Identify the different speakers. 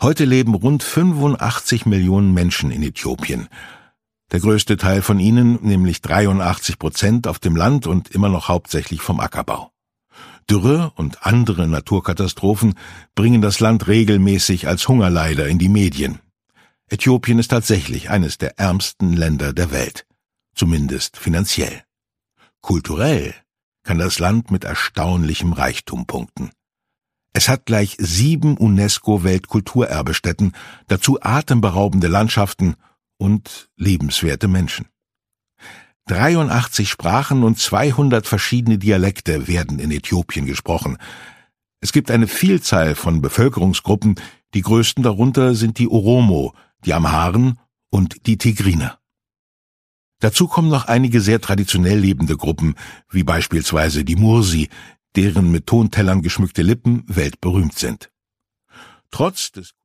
Speaker 1: Heute leben rund 85 Millionen Menschen in Äthiopien. Der größte Teil von ihnen, nämlich 83%, auf dem Land und immer noch hauptsächlich vom Ackerbau. Dürre und andere Naturkatastrophen bringen das Land regelmäßig als Hungerleider in die Medien. Äthiopien ist tatsächlich eines der ärmsten Länder der Welt, zumindest finanziell. Kulturell kann das Land mit erstaunlichem Reichtum punkten. Es hat gleich 7 UNESCO-Weltkulturerbestätten, dazu atemberaubende Landschaften und liebenswerte Menschen. 83 Sprachen und 200 verschiedene Dialekte werden in Äthiopien gesprochen. Es gibt eine Vielzahl von Bevölkerungsgruppen, die größten darunter sind die Oromo, die Amharen und die Tigriner. Dazu kommen noch einige sehr traditionell lebende Gruppen, wie beispielsweise die Mursi, deren mit Tontellern geschmückte Lippen weltberühmt sind. Trotz des